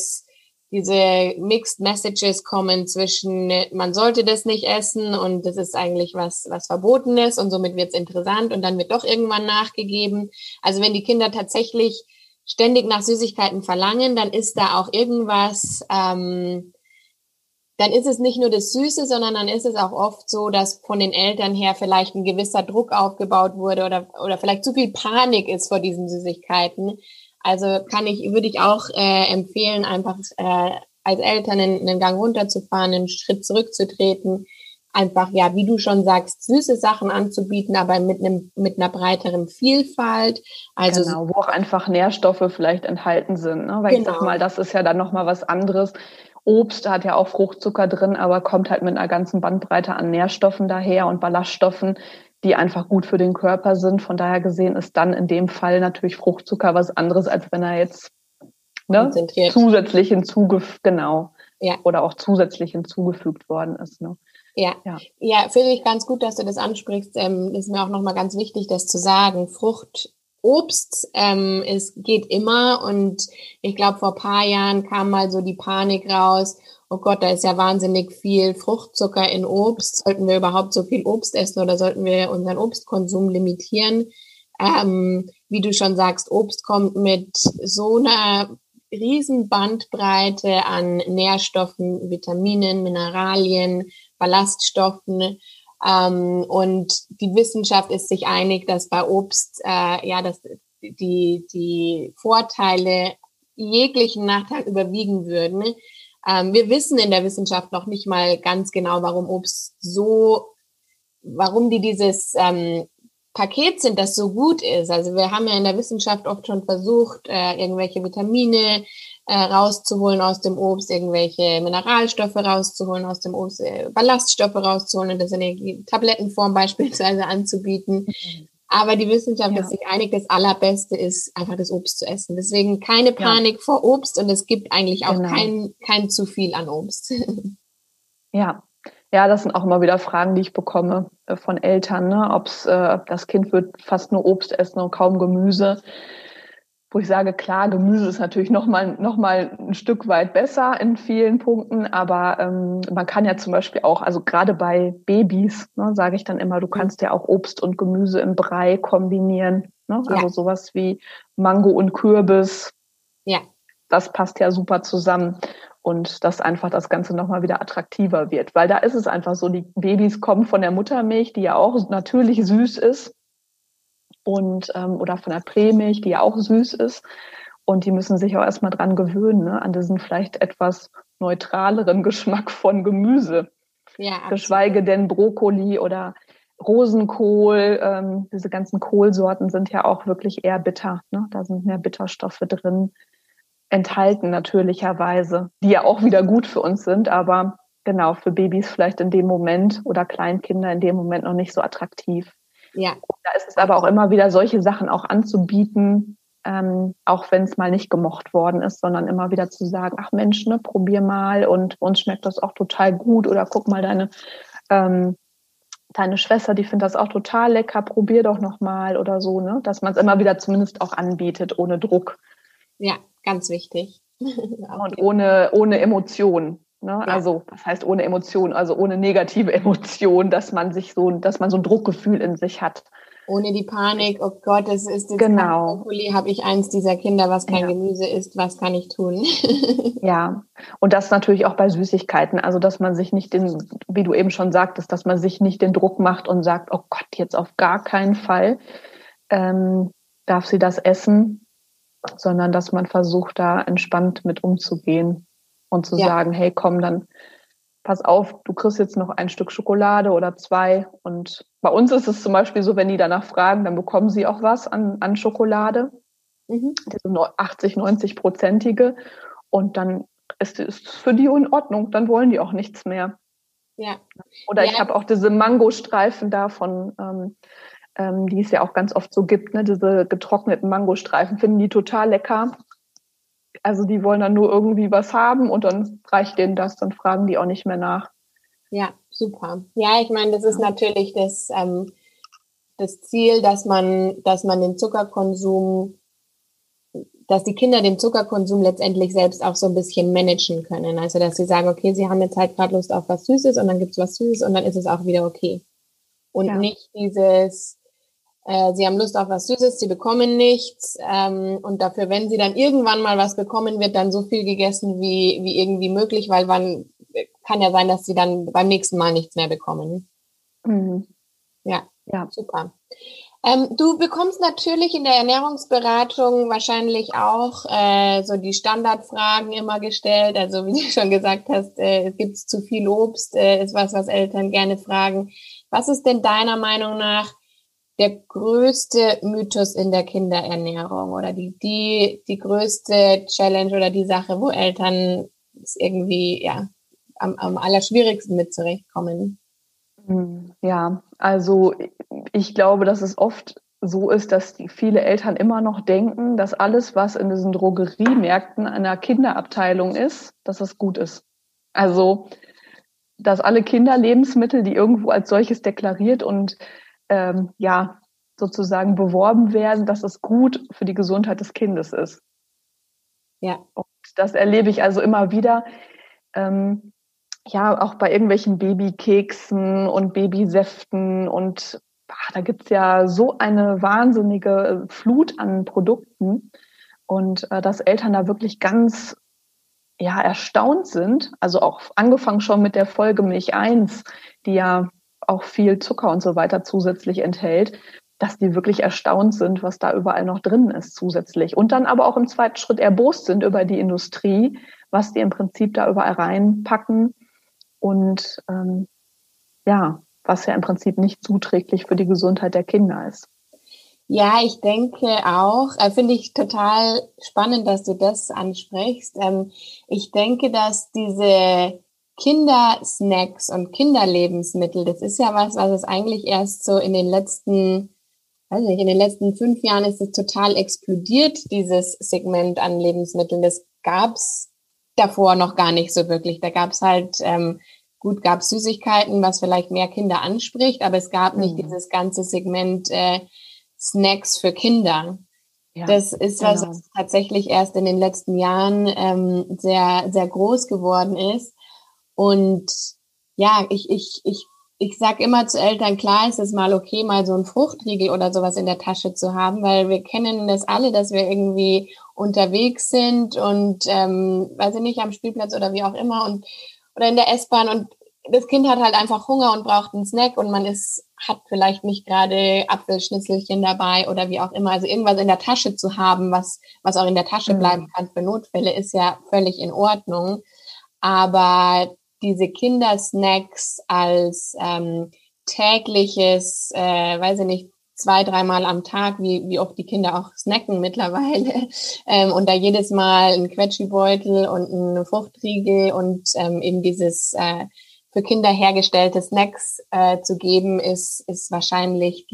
Mixed Messages kommen zwischen, man sollte das nicht essen und das ist eigentlich was Verbotenes und somit wird es interessant und dann wird doch irgendwann nachgegeben. Also wenn die Kinder tatsächlich ständig nach Süßigkeiten verlangen, dann ist da auch irgendwas, dann ist es nicht nur das Süße, sondern dann ist es auch oft so, dass von den Eltern her vielleicht ein gewisser Druck aufgebaut wurde oder vielleicht zu viel Panik ist vor diesen Süßigkeiten. Also würde ich auch empfehlen, einfach als Eltern einen Gang runterzufahren, einen Schritt zurückzutreten, einfach, ja, wie du schon sagst, süße Sachen anzubieten, aber mit einer breiteren Vielfalt. Also genau, wo auch einfach Nährstoffe vielleicht enthalten sind, ne? Weil ich sag mal, das ist ja dann nochmal was anderes. Obst hat ja auch Fruchtzucker drin, aber kommt halt mit einer ganzen Bandbreite an Nährstoffen daher und Ballaststoffen, die einfach gut für den Körper sind. Von daher gesehen ist dann in dem Fall natürlich Fruchtzucker was anderes, als wenn er jetzt konzentriert zusätzlich genau, ja. Oder auch zusätzlich hinzugefügt worden ist. Ne? Ja, finde ich ganz gut, dass du das ansprichst. Ist mir auch nochmal ganz wichtig, das zu sagen. Obst, es geht immer, und ich glaube, vor ein paar Jahren kam mal so die Panik raus, oh Gott, da ist ja wahnsinnig viel Fruchtzucker in Obst. Sollten wir überhaupt so viel Obst essen oder sollten wir unseren Obstkonsum limitieren? Wie du schon sagst, Obst kommt mit so einer riesen Bandbreite an Nährstoffen, Vitaminen, Mineralien, Ballaststoffen. Und die Wissenschaft ist sich einig, dass bei Obst dass die Vorteile jeglichen Nachteil überwiegen würden. Wir wissen in der Wissenschaft noch nicht mal ganz genau, warum die dieses Paket sind, das so gut ist. Also wir haben ja in der Wissenschaft oft schon versucht, irgendwelche Vitamine rauszuholen aus dem Obst, irgendwelche Mineralstoffe rauszuholen aus dem Obst, Ballaststoffe rauszuholen und das in der Tablettenform beispielsweise anzubieten. Aber die Wissenschaft ist sich einig, das Allerbeste ist, einfach das Obst zu essen. Deswegen keine Panik vor Obst, und es gibt eigentlich auch kein zu viel an Obst. Ja, das sind auch immer wieder Fragen, die ich bekomme von Eltern, ne? Das Kind wird fast nur Obst essen und kaum Gemüse. Wo ich sage, klar, Gemüse ist natürlich noch mal ein Stück weit besser in vielen Punkten, aber man kann ja zum Beispiel auch, also gerade bei Babys, ne, sage ich dann immer, du kannst ja auch Obst und Gemüse im Brei kombinieren, ne? Also sowas wie Mango und Kürbis, das passt ja super zusammen. Und dass einfach das Ganze nochmal wieder attraktiver wird. Weil da ist es einfach so, die Babys kommen von der Muttermilch, die ja auch natürlich süß ist, oder von der Prämilch, die ja auch süß ist. Und die müssen sich auch erstmal dran gewöhnen, ne, an diesen vielleicht etwas neutraleren Geschmack von Gemüse. Ja, geschweige denn Brokkoli oder Rosenkohl. Diese ganzen Kohlsorten sind ja auch wirklich eher bitter, ne? Da sind mehr Bitterstoffe drin enthalten natürlicherweise, die ja auch wieder gut für uns sind, aber genau, für Babys vielleicht in dem Moment oder Kleinkinder in dem Moment noch nicht so attraktiv. Ja. Und da ist es aber auch immer wieder, solche Sachen auch anzubieten, auch wenn es mal nicht gemocht worden ist, sondern immer wieder zu sagen, ach Mensch, ne, probier mal, und uns schmeckt das auch total gut, oder guck mal, deine Schwester, die findet das auch total lecker, probier doch noch mal oder so, ne, dass man es immer wieder zumindest auch anbietet, ohne Druck. Ja, ganz wichtig. Und ohne Emotion. Ne? Ja. Also, das heißt ohne Emotion, also ohne negative Emotion, dass man so ein Druckgefühl in sich hat. Ohne die Panik, oh Gott, es ist jetzt kein Brokkoli, habe ich eins dieser Kinder, was kein Gemüse isst, was kann ich tun? Ja, und das natürlich auch bei Süßigkeiten, also dass man sich nicht wie du eben schon sagtest, dass man sich nicht den Druck macht und sagt, oh Gott, jetzt auf gar keinen Fall darf sie das essen, sondern dass man versucht, da entspannt mit umzugehen und zu sagen, hey, komm, dann pass auf, du kriegst jetzt noch ein Stück Schokolade oder 2. Und bei uns ist es zum Beispiel so, wenn die danach fragen, dann bekommen sie auch was an Schokolade, diese 80-90-prozentige. Und dann ist es für die in Ordnung, dann wollen die auch nichts mehr. Ja. Oder ich habe auch diese Mangostreifen davon, die es ja auch ganz oft so gibt, ne? Diese getrockneten Mangostreifen, finden die total lecker. Also die wollen dann nur irgendwie was haben und dann reicht denen das, dann fragen die auch nicht mehr nach. Ja, super. Ja, ich meine, das ist natürlich das Ziel, dass die Kinder den Zuckerkonsum letztendlich selbst auch so ein bisschen managen können. Also dass sie sagen, okay, sie haben jetzt halt gerade Lust auf was Süßes und dann gibt's was Süßes und dann ist es auch wieder okay. Und nicht dieses sie haben Lust auf was Süßes, sie bekommen nichts und dafür, wenn sie dann irgendwann mal was bekommen, wird dann so viel gegessen wie irgendwie möglich, weil kann ja sein, dass sie dann beim nächsten Mal nichts mehr bekommen. Mhm. Ja, super. Du bekommst natürlich in der Ernährungsberatung wahrscheinlich auch so die Standardfragen immer gestellt. Also wie du schon gesagt hast, gibt es zu viel Obst, ist was Eltern gerne fragen. Was ist denn deiner Meinung nach der größte Mythos in der Kinderernährung oder die größte Challenge oder die Sache, wo Eltern es irgendwie am allerschwierigsten mit zurechtkommen? Ja, also ich glaube, dass es oft so ist, dass viele Eltern immer noch denken, dass alles, was in diesen Drogeriemärkten einer Kinderabteilung ist, dass es gut ist. Also, dass alle Kinderlebensmittel, die irgendwo als solches deklariert und sozusagen beworben werden, dass es gut für die Gesundheit des Kindes ist. Ja. Und das erlebe ich also immer wieder. Auch bei irgendwelchen Babykeksen und Babysäften und da gibt's ja so eine wahnsinnige Flut an Produkten und dass Eltern da wirklich ganz erstaunt sind. Also auch angefangen schon mit der Folge Milch 1, die ja auch viel Zucker und so weiter zusätzlich enthält, dass die wirklich erstaunt sind, was da überall noch drin ist zusätzlich. Und dann aber auch im zweiten Schritt erbost sind über die Industrie, was die im Prinzip da überall reinpacken. Und was ja im Prinzip nicht zuträglich für die Gesundheit der Kinder ist. Ja, ich denke auch, finde ich total spannend, dass du das ansprichst. Ich denke, dass diese Kindersnacks und Kinderlebensmittel, das ist ja was es eigentlich erst so in den letzten 5 Jahren ist es total explodiert, dieses Segment an Lebensmitteln. Das gab's davor noch gar nicht so wirklich. Da gab's halt, gab's Süßigkeiten, was vielleicht mehr Kinder anspricht, aber es gab nicht dieses ganze Segment Snacks für Kinder. Ja, das ist was tatsächlich erst in den letzten Jahren sehr, sehr groß geworden ist. Und ja, ich sag immer zu Eltern, klar ist es mal okay, mal so ein Fruchtriegel oder sowas in der Tasche zu haben, weil wir kennen das alle, dass wir irgendwie unterwegs sind und weiß ich nicht, am Spielplatz oder wie auch immer oder in der S-Bahn und das Kind hat halt einfach Hunger und braucht einen Snack und hat vielleicht nicht gerade Apfelschnitzelchen dabei oder wie auch immer. Also irgendwas in der Tasche zu haben, was auch in der Tasche bleiben kann für Notfälle, ist ja völlig in Ordnung. Aber diese Kindersnacks als tägliches, weiß ich nicht, 2-3 Mal am Tag, wie oft die Kinder auch snacken mittlerweile, und da jedes Mal ein Quetschibeutel und ein Fruchtriegel und eben dieses für Kinder hergestellte Snacks zu geben, ist wahrscheinlich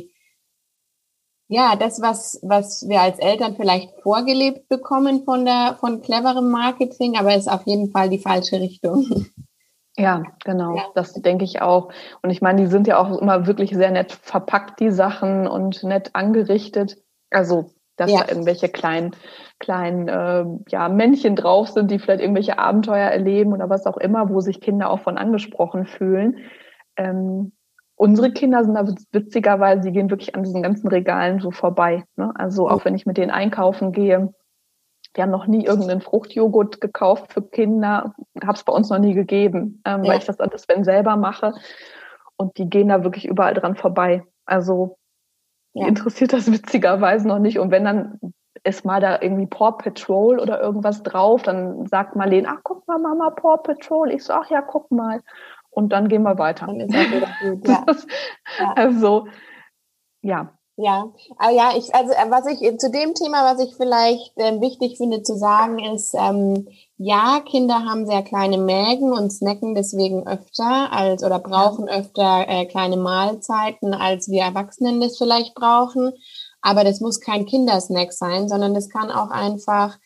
das, was wir als Eltern vielleicht vorgelebt bekommen von cleverem Marketing, aber ist auf jeden Fall die falsche Richtung. Ja, genau. Ja. Das denke ich auch. Und ich meine, die sind ja auch immer wirklich sehr nett verpackt, die Sachen, und nett angerichtet. Also, dass da irgendwelche kleinen Männchen drauf sind, die vielleicht irgendwelche Abenteuer erleben oder was auch immer, wo sich Kinder auch von angesprochen fühlen. Unsere Kinder sind da witzigerweise, die gehen wirklich an diesen ganzen Regalen so vorbei. Ne? Also auch wenn ich mit denen einkaufen gehe, wir haben noch nie irgendeinen Fruchtjoghurt gekauft für Kinder, habe es bei uns noch nie gegeben, weil ich das alles selber mache. Und die gehen da wirklich überall dran vorbei. Also interessiert das witzigerweise noch nicht. Und wenn dann ist mal da irgendwie Paw Patrol oder irgendwas drauf, dann sagt Marlene, ach, guck mal, Mama, Paw Patrol. Ich so, ach ja, guck mal. Und dann gehen wir weiter. Dann ist auch wieder gut, Also, ja. Ja, aber was ich zu dem Thema, was ich vielleicht wichtig finde zu sagen, ist, Kinder haben sehr kleine Mägen und snacken deswegen öfter oder brauchen öfter kleine Mahlzeiten, als wir Erwachsenen das vielleicht brauchen. Aber das muss kein Kindersnack sein, sondern das kann auch einfach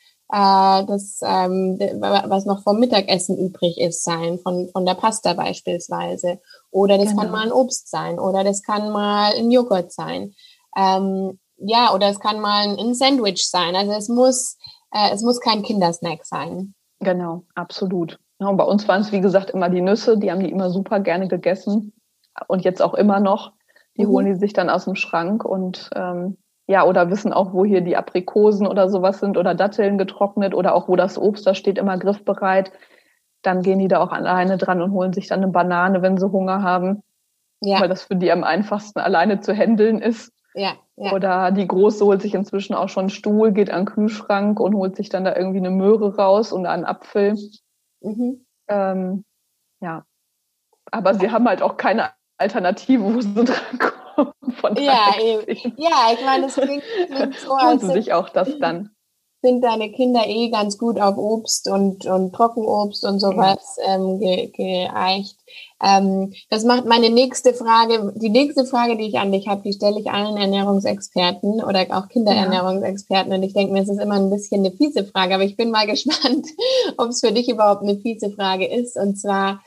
was noch vom Mittagessen übrig ist, sein, von der Pasta beispielsweise. Oder das kann mal ein Obst sein oder das kann mal ein Joghurt sein. Oder es kann mal ein Sandwich sein. Also es muss kein Kindersnack sein. Genau, absolut. Ja, und bei uns waren es, wie gesagt, immer die Nüsse. Die haben die immer super gerne gegessen. Und jetzt auch immer noch. Die holen die sich dann aus dem Schrank und oder wissen auch, wo hier die Aprikosen oder sowas sind oder Datteln getrocknet oder auch wo das Obst, da steht immer griffbereit. Dann gehen die da auch alleine dran und holen sich dann eine Banane, wenn sie Hunger haben. Ja. Weil das für die am einfachsten alleine zu handeln ist. Ja, ja. Oder die Große holt sich inzwischen auch schon einen Stuhl, geht an den Kühlschrank und holt sich dann da irgendwie eine Möhre raus und einen Apfel. Mhm. Ja, aber sie haben halt auch keine Alternative, wo sie drankommen. Von Ja, daher eben. Ja, ich meine, das klingt so, holen als sie sich auch das dann. sind deine Kinder ganz gut auf Obst und Trockenobst und sowas geeicht. Das macht meine nächste Frage, die nächste Frage, die ich an dich habe, die stelle ich allen Ernährungsexperten oder auch Kinderernährungsexperten. Und ich denke mir, es ist immer ein bisschen eine fiese Frage, aber ich bin mal gespannt, ob es für dich überhaupt eine fiese Frage ist. Und zwar,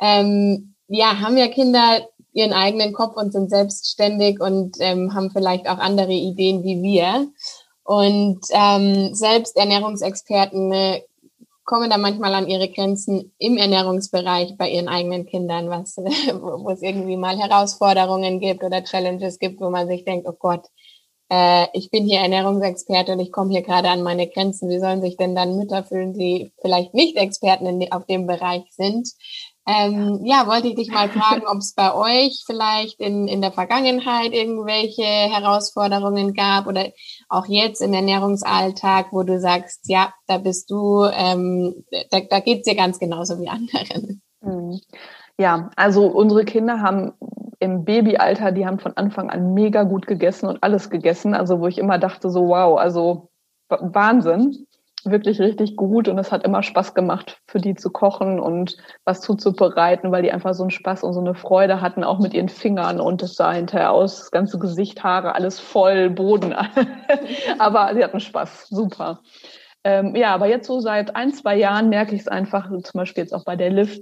haben ja Kinder ihren eigenen Kopf und sind selbstständig und haben vielleicht auch andere Ideen wie wir. Und selbst Ernährungsexperten kommen da manchmal an ihre Grenzen im Ernährungsbereich bei ihren eigenen Kindern, wo es irgendwie mal Herausforderungen gibt oder Challenges gibt, wo man sich denkt, oh Gott, ich bin hier Ernährungsexperte und ich komme hier gerade an meine Grenzen. Wie sollen sich denn dann Mütter fühlen, die vielleicht nicht Experten auf dem Bereich sind? Wollte ich dich mal fragen, ob es bei euch vielleicht in der Vergangenheit irgendwelche Herausforderungen gab oder auch jetzt im Ernährungsalltag, wo du sagst, ja, da bist du, da geht's dir ganz genauso wie anderen. Ja, also unsere Kinder haben im Babyalter, die haben von Anfang an mega gut gegessen und alles gegessen. Also wo ich immer dachte so, wow, also Wahnsinn, wirklich richtig gut. Und es hat immer Spaß gemacht, für die zu kochen und was zuzubereiten, weil die einfach so einen Spaß und so eine Freude hatten, auch mit ihren Fingern. Und es sah hinterher aus, das ganze Gesicht, Haare, alles voll, Boden. Aber sie hatten Spaß, super. Aber jetzt so seit 1-2 Jahren merke ich es einfach, zum Beispiel jetzt auch bei der Liv,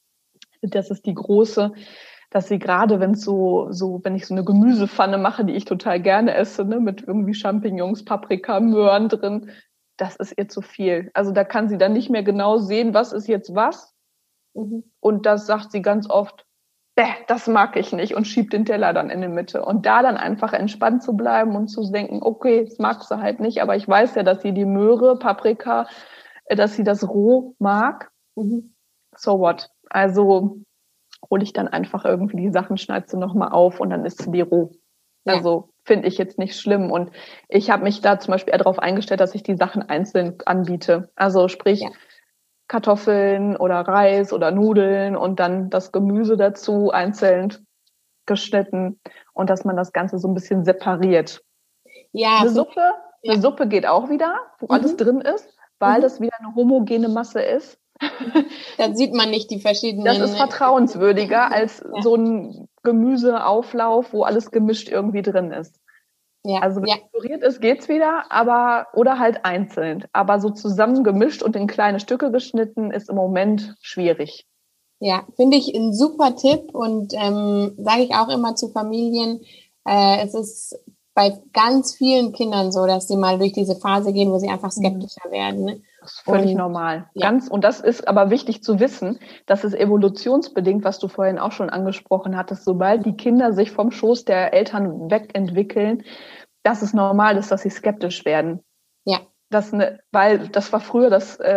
das ist die große, dass sie gerade, wenn ich so eine Gemüsepfanne mache, die ich total gerne esse, ne, mit irgendwie Champignons, Paprika, Möhren drin, das ist ihr zu viel. Also da kann sie dann nicht mehr genau sehen, was ist jetzt was. Mhm. Und das sagt sie ganz oft, das mag ich nicht und schiebt den Teller dann in die Mitte. Und da dann einfach entspannt zu bleiben und zu denken, okay, das mag sie halt nicht, aber ich weiß ja, dass sie die Möhre, Paprika, dass sie das roh mag. Mhm. So what? Also hole ich dann einfach irgendwie die Sachen, schneide sie nochmal auf und dann ist sie die roh. Ja. Also finde ich jetzt nicht schlimm. Und ich habe mich da zum Beispiel eher darauf eingestellt, dass ich die Sachen einzeln anbiete. Also sprich Kartoffeln oder Reis oder Nudeln und dann das Gemüse dazu einzeln geschnitten und dass man das Ganze so ein bisschen separiert. Ja, Eine Suppe geht auch wieder, wo alles drin ist, weil das wieder eine homogene Masse ist. Da sieht man nicht die verschiedenen. Das ist vertrauenswürdiger als so ein Gemüseauflauf, wo alles gemischt irgendwie drin ist. Ja, also wenn es püriert ist, geht's wieder, oder halt einzeln. Aber so zusammen gemischt und in kleine Stücke geschnitten ist im Moment schwierig. Ja, finde ich ein super Tipp und sage ich auch immer zu Familien, es ist bei ganz vielen Kindern so, dass sie mal durch diese Phase gehen, wo sie einfach skeptischer werden. Ne? Das ist völlig normal. Und das ist aber wichtig zu wissen, dass es evolutionsbedingt, was du vorhin auch schon angesprochen hattest, sobald die Kinder sich vom Schoß der Eltern wegentwickeln, dass es normal ist, dass sie skeptisch werden. Ja. Weil das war früher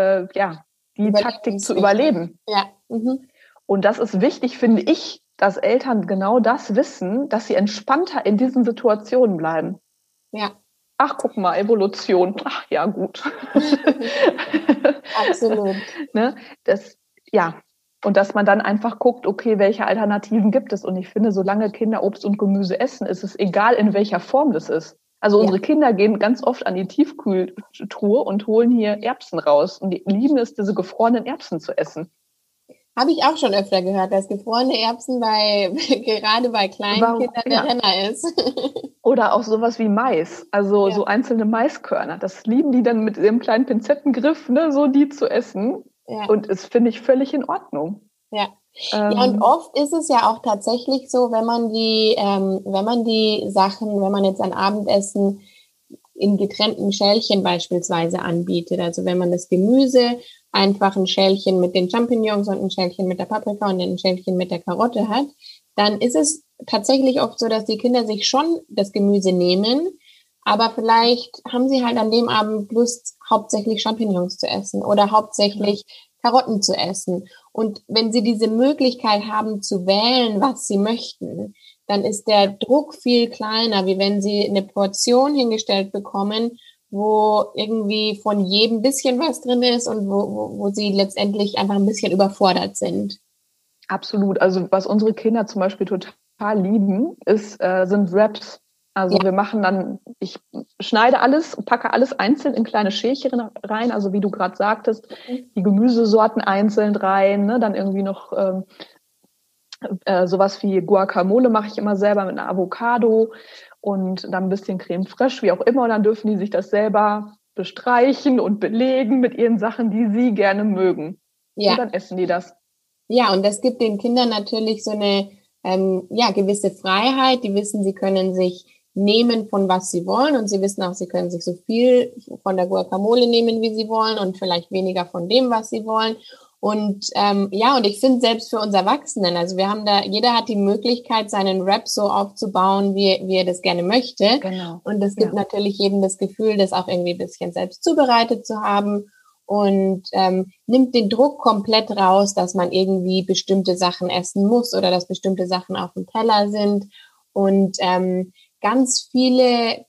die Taktik zu überleben. Ja. Mhm. Und das ist wichtig, finde ich, dass Eltern genau das wissen, dass sie entspannter in diesen Situationen bleiben. Ja. Ach, guck mal, Evolution. Ach, ja, gut. Absolut. Ne? Und dass man dann einfach guckt, okay, welche Alternativen gibt es? Und ich finde, solange Kinder Obst und Gemüse essen, ist es egal, in welcher Form das ist. Also unsere Kinder gehen ganz oft an die Tiefkühltruhe und holen hier Erbsen raus. Und die lieben es, diese gefrorenen Erbsen zu essen. Habe ich auch schon öfter gehört, dass gefrorene Erbsen gerade bei kleinen Kindern der Renner ist. Oder auch sowas wie Mais, also so einzelne Maiskörner. Das lieben die dann mit dem kleinen Pinzettengriff, ne, so die zu essen. Ja. Und das finde ich völlig in Ordnung. Ja. Und oft ist es ja auch tatsächlich so, wenn man jetzt ein Abendessen in getrennten Schälchen beispielsweise anbietet, also wenn man das Gemüse einfach ein Schälchen mit den Champignons und ein Schälchen mit der Paprika und ein Schälchen mit der Karotte hat, dann ist es tatsächlich oft so, dass die Kinder sich schon das Gemüse nehmen, aber vielleicht haben sie halt an dem Abend Lust, hauptsächlich Champignons zu essen oder hauptsächlich Karotten zu essen. Und wenn sie diese Möglichkeit haben zu wählen, was sie möchten, dann ist der Druck viel kleiner, wie wenn sie eine Portion hingestellt bekommen, wo irgendwie von jedem bisschen was drin ist und wo sie letztendlich einfach ein bisschen überfordert sind. Absolut. Also was unsere Kinder zum Beispiel total lieben, sind Wraps. Also wir machen dann, ich schneide alles, packe alles einzeln in kleine Schälchen rein, also wie du gerade sagtest, die Gemüsesorten einzeln rein, ne? Dann irgendwie noch sowas wie Guacamole mache ich immer selber mit einer Avocado und dann ein bisschen Creme fraiche, wie auch immer. Und dann dürfen die sich das selber bestreichen und belegen mit ihren Sachen, die sie gerne mögen. Ja. Und dann essen die das. Ja, und das gibt den Kindern natürlich so eine gewisse Freiheit. Die wissen, sie können sich nehmen von was sie wollen und sie wissen auch, sie können sich so viel von der Guacamole nehmen, wie sie wollen und vielleicht weniger von dem, was sie wollen. Und und ich finde selbst für uns Erwachsenen, also jeder hat die Möglichkeit, seinen Wrap so aufzubauen, wie er das gerne möchte. Genau. Und es gibt natürlich jedem das Gefühl, das auch irgendwie ein bisschen selbst zubereitet zu haben und nimmt den Druck komplett raus, dass man irgendwie bestimmte Sachen essen muss oder dass bestimmte Sachen auf dem Teller sind. Und ganz viele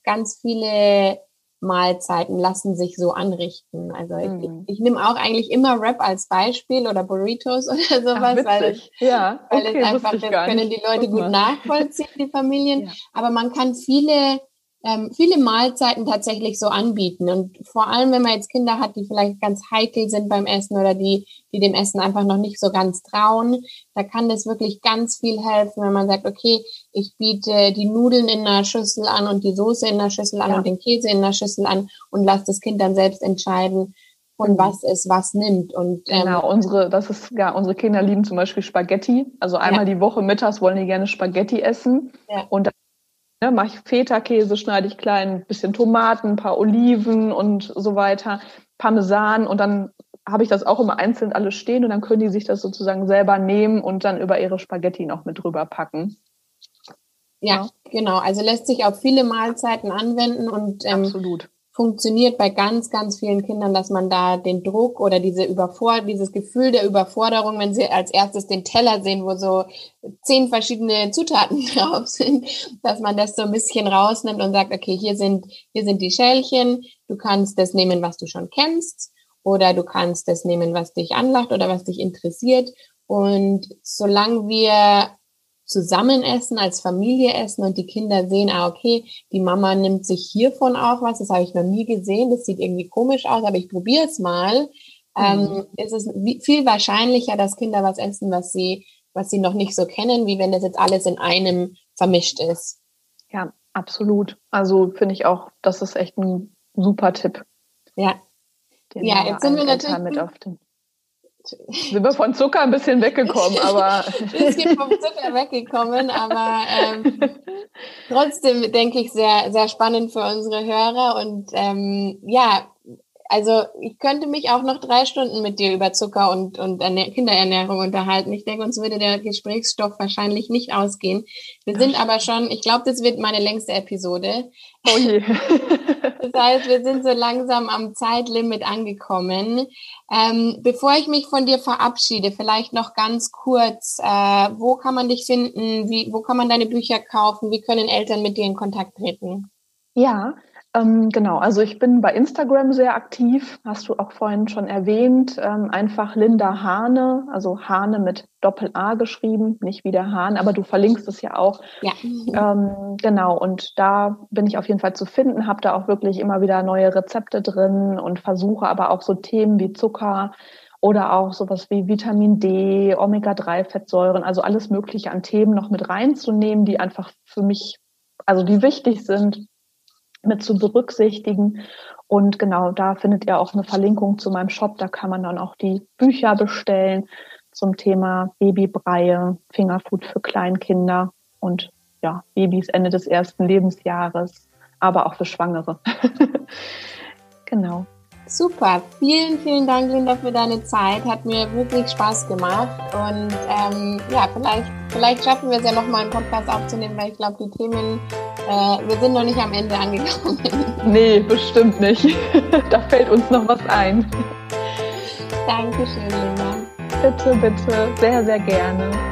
Mahlzeiten lassen sich so anrichten. Also ich nehme auch eigentlich immer Wrap als Beispiel oder Burritos oder sowas, weil es einfach, das können die Leute gut nachvollziehen, die Familien. Ja. Aber man kann viele Mahlzeiten tatsächlich so anbieten. Und vor allem, wenn man jetzt Kinder hat, die vielleicht ganz heikel sind beim Essen oder die dem Essen einfach noch nicht so ganz trauen, da kann das wirklich ganz viel helfen, wenn man sagt, okay, ich biete die Nudeln in einer Schüssel an und die Soße in einer Schüssel an und den Käse in einer Schüssel an und lasse das Kind dann selbst entscheiden, von was es was nimmt. Und genau, unsere Kinder lieben zum Beispiel Spaghetti. Also einmal die Woche mittags wollen die gerne Spaghetti essen. Ja. Und mache ich Feta-Käse, schneide ich klein, ein bisschen Tomaten, ein paar Oliven und so weiter, Parmesan und dann habe ich das auch immer einzeln alles stehen und dann können die sich das sozusagen selber nehmen und dann über ihre Spaghetti noch mit drüber packen. Ja, genau. Also lässt sich auf viele Mahlzeiten anwenden und absolut. Funktioniert bei ganz, ganz vielen Kindern, dass man da den Druck oder dieses Gefühl der Überforderung, wenn sie als erstes den Teller sehen, wo so 10 verschiedene Zutaten drauf sind, dass man das so ein bisschen rausnimmt und sagt, okay, hier sind die Schälchen, du kannst das nehmen, was du schon kennst, oder du kannst das nehmen, was dich anlacht oder was dich interessiert. Und solange wir zusammen essen, als Familie essen und die Kinder sehen, okay, die Mama nimmt sich hiervon auch was, das habe ich noch nie gesehen, das sieht irgendwie komisch aus, aber ich probiere es mal, ist es viel wahrscheinlicher, dass Kinder was essen, was sie noch nicht so kennen, wie wenn das jetzt alles in einem vermischt ist. Ja, absolut. Also finde ich auch, das ist echt ein super Tipp. Ja. Jetzt sind wir natürlich sind wir von Zucker ein bisschen weggekommen, aber trotzdem denke ich sehr, sehr spannend für unsere Hörer und also ich könnte mich auch noch 3 Stunden mit dir über Zucker und Kinderernährung unterhalten. Ich denke, uns würde der Gesprächsstoff wahrscheinlich nicht ausgehen. Wir sind aber schon, ich glaube, das wird meine längste Episode. Oh je. Das heißt, wir sind so langsam am Zeitlimit angekommen. Bevor ich mich von dir verabschiede, vielleicht noch ganz kurz, wo kann man dich finden? Wo kann man deine Bücher kaufen? Wie können Eltern mit dir in Kontakt treten? Ja, genau. Also ich bin bei Instagram sehr aktiv, hast du auch vorhin schon erwähnt. Einfach Linda Hane, also Hane mit Doppel-A geschrieben, nicht wie der Hahn, aber du verlinkst es ja auch. Ja. Genau, und da bin ich auf jeden Fall zu finden, habe da auch wirklich immer wieder neue Rezepte drin und versuche aber auch so Themen wie Zucker oder auch sowas wie Vitamin D, Omega-3-Fettsäuren, also alles Mögliche an Themen noch mit reinzunehmen, die einfach für mich, also die wichtig sind, mit zu berücksichtigen. Und genau, da findet ihr auch eine Verlinkung zu meinem Shop. Da kann man dann auch die Bücher bestellen zum Thema Babybreie, Fingerfood für Kleinkinder und ja, Babys Ende des 1. Lebensjahres, aber auch für Schwangere. Genau. Super, vielen, vielen Dank, Linda, für deine Zeit. Hat mir wirklich Spaß gemacht. Und vielleicht schaffen wir es ja nochmal einen Podcast aufzunehmen, weil ich glaube, die Themen, wir sind noch nicht am Ende angekommen. Nee, bestimmt nicht. Da fällt uns noch was ein. Dankeschön, Linda. Bitte, bitte, sehr, sehr gerne.